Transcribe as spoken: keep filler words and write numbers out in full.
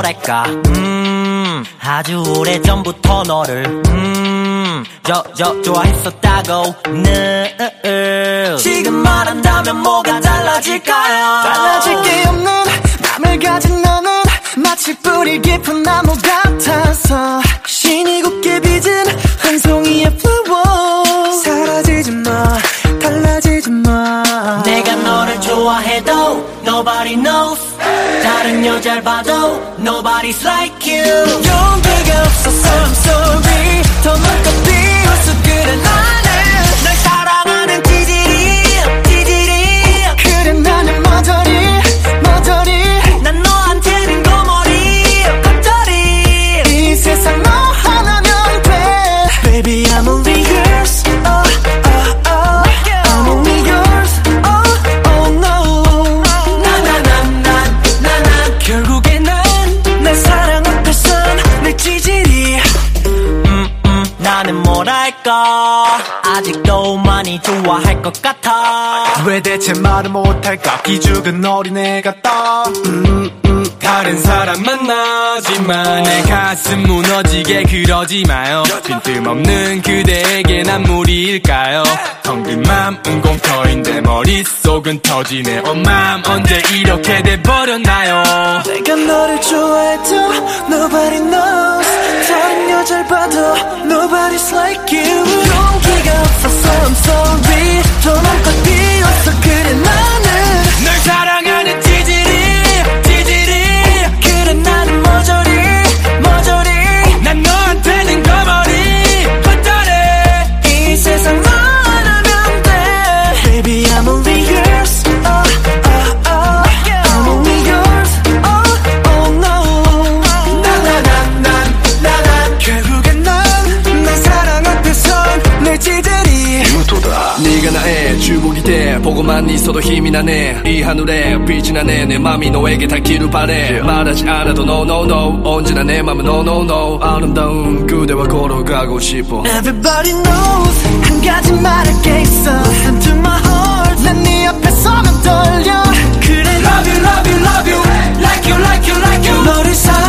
뭐랄까 음 아주 오래전부터 너를 음 저 저 좋아했었다고 네 지금 말한다면 뭐가 달라질까요? 달라질 게 없는 맘을 가진 너는 마치 뿌리 깊은 나무 같아서 신이 곱게 빚은 한 송이의 flower 사라지지 마 달라지지 마 내가 너를 좋아해도 nobody knows 다른 여자를 봐도 nobody's like you 용기가 없어서 I'm sorry 더 눈껏 비웃어 그래 나는 널 사랑하는 찌질이 찌질이 그래 나는 머저리 머저리 난 너한테는 거머리 겉절이 이 세상 너 하나면 돼 Baby I'm only yours oh oh oh I'm only yours oh oh no 나나나나나나 결국에 난 날 사랑 앞에선 내 찌질이 음, 음, 나는 뭐랄까 아직도 많이 좋아할 것 같아 왜 대체 말을 못할까 기죽은 어린애 같다 음, 음. 다른 사람 만나지만 내 가슴 무너지게 그러지 마요 빈틈없는 그대에게 난 무리일까요 텅 빈 맘은 공터인데 머릿속은 터지네 어 맘 언제 이렇게 돼버렸나요 내가 너를 좋아해도 nobody knows 다른 여자를 봐도 nobody's like you 용기가 없어서 I'm sorry 더 눈껏 비웃어 그래 나는 널 사랑하는 찌질이 찌질이 그래 나는 머저리 머저리 난 너한테는 거머리 겉절이 이 세상 너 하나면 돼 Baby I'm only yours oh oh oh I'm only yours oh oh no 나나나나나나 결국엔 난 내 사랑 앞에선 내 찌질이 네가 나의 주복이 돼 보고만 있어도 힘이 나네 이 하늘에 빛이 나네 내 맘이 너에게 닿기를 바래 말하지 않아도 no no no 언제나 내 맘은 no no no 아름다운 그대와 걸어가고 싶어 Everybody knows 한 가지 말할 게 있어 Listen to my heart 난 네 앞에 서면 떨려 그래 Love you love you love you Like you like you like you 너를 사랑해